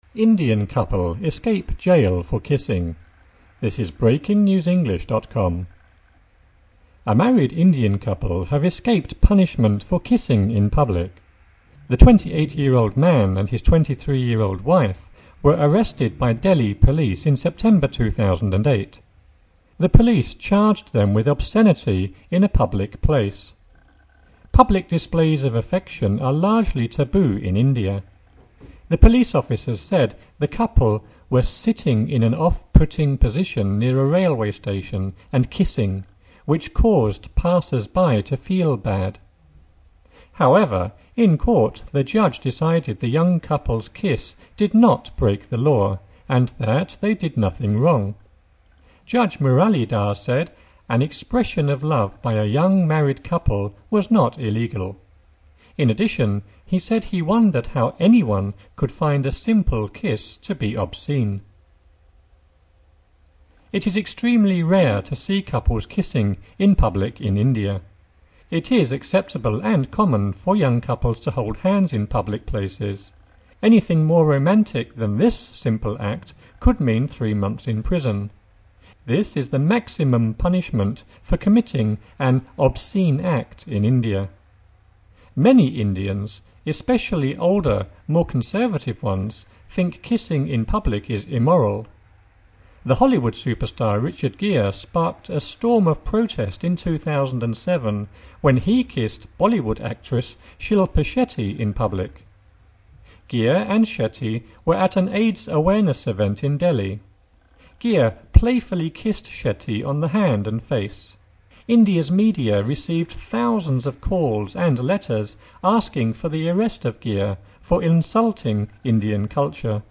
Indian couple escape jail for kissing. This is BreakingNewsEnglish.com. A married Indian couple have escaped punishment for kissing in public. The 28-year-old man and his 23-year-old wife were arrested by Delhi police in September 2008. The police charged them with obscenity in a public place. Public displays of affection are largely taboo in India. The police officers said the couple were sitting in an off-putting position near a railway station and kissing, which caused passers-by to feel bad. However, in court the judge decided the young couple's kiss did not break the law and that they did nothing wrong. Judge Muralidhar said an expression of love by a young married couple was not illegal. In addition, he said he wondered how anyone could find a simple kiss to be obscene. It is extremely rare to see couples kissing in public in India. It is acceptable and common for young couples to hold hands in public places. Anything more romantic than this simple act could mean 3 months in prison. This is the maximum punishment for committing an obscene act in India. Many Indians, especially older, more conservative ones, think kissing in public is immoral. The Hollywood superstar Richard Gere sparked a storm of protest in 2007 when he kissed Bollywood actress Shilpa Shetty in public. Gere and Shetty were at an AIDS awareness event in Delhi. Gere playfully kissed Shetty on the hand and face. India's media received thousands of calls and letters asking for the arrest of Gere for insulting Indian culture.